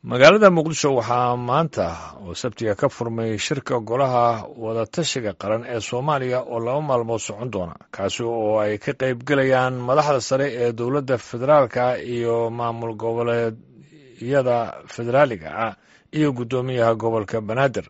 magaalada muqdisho waxaa maanta oo sabtiga ka furmay shirka golaha wadatashiga qaran ee soomaaliya oo 2 maalmood socon doona kaasi oo ay ka qayb galayaan madaxda sare ee dowladda federaalka iyo maamul goboleedyada federaaliga ah iyo guddoomiyaha gobolka banaadir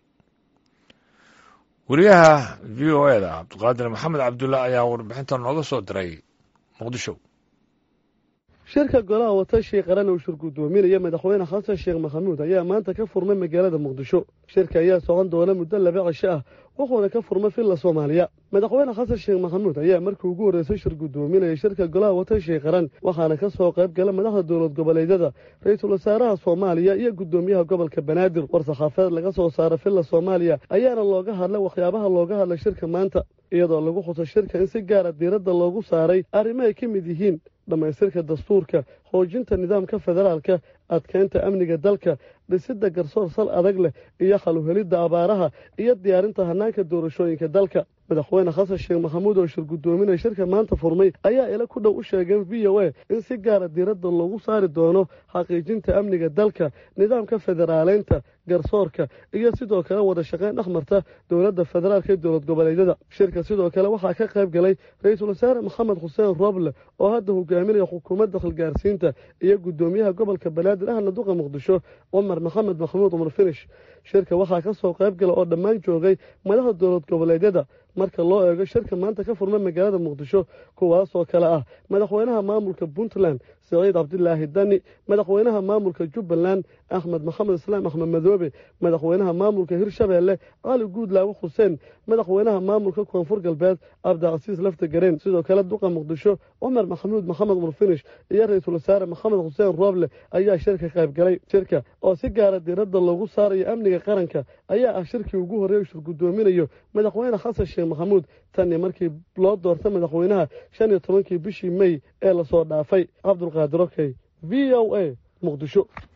wariyaha VOA-da cabdiqaadir maxamed cabdulla ayaa warbixinta nooga soo diray muqdisho. shirka golaha wadatashiga qaran uu shir guddoominaya madaxweyne xasan sheekh maxamuud ayaa maanta ka furmay magaalada muqdisho. shirka ayaa socon doona muddo 2 cisho ah wuxuuna ka furmay filla Soomaaliya. madaxweyne xasan sheekh maxamuud ayaa markii ugu horeysay shir guddoominaya shirka golaha wadatashiga qaran waxaana ka soo qayb galay madaxda dowlad goboleedyada ra'iisul wasaaraha Soomaaliya iyo guddoomiyaha gobolka Banaadir. war-saxaafadeed laga soo saaray filla Soomaaliya ayaana looga hadlay waxyaabaha looga hadlay shirka maanta iyadoo lagu xuso shirka in si gaar ah diiradda loogu saaray arrimo ay ka mid yihiin dhamaystirka dastuurka, xoojinta nidaamka federaalka, adkeynta amniga dalka, dhisidda garsoor sal adag leh iyo xal u helidda abaaraha iyo diyaarinta hanaanka doorashooyinka dalka. madaxweyne xasan sheekh maxamuud oo shir guddoominaya shirka maanta furmay ayaa ila ku dhow u sheegeen VOA in si gaara diiradda loogu saari doono xaqiijinta amniga dalka, nidaamka federaaleynta, garsoorka iyo sidoo kale wada shaqayn dhexmarta dowladda federaalka iyo dowlad goboleedyada. shirka sidoo kale waxaa ka qayb galay ra'iisul wasaare maxamed xuseen rooble oo hadda hogaaminaya xukuumadda xilgaarsiinta iyo guddoomiyaha gobolka banaadir ahna duqa muqdisho cumar maxamed maxamuud cumar finish. shirka waxaa ka soo qayb gala oo dhammaan joogay madaxda dowlad goboleedyada marka loo eego shirka maanta ka furmay magaalada muqdisho kuwaasoo kale ah madaxweynaha maamulka puntland saciid cabdilaahi dani, madaxweynaha maamulka jubbaland axmed maxamed islaam axmed madoobe, madaxweynaha maamulka hirshabeelle cali guudlaawe xuseen, madaxweynaha maamulka koonfur galbeed cabdicasiis lafta gareen, sidoo kale duqa muqdisho cumar maxamuud maxamed cumar finish iyo ra'iisul wasaare maxamed xuseen rooble ayaa shirka qayb galay. shirka oo si gaara diiradda loogu saarayo amniga qaranka ayaa ah shirkii ugu horreeyay shir guddoominayo madaxweyne xasan sheekh maxamuud tan markii loo doortay madaxweynaha 15 bishii May ee la soo dhaafay. cabdulqaadir okey VOA muqdisho.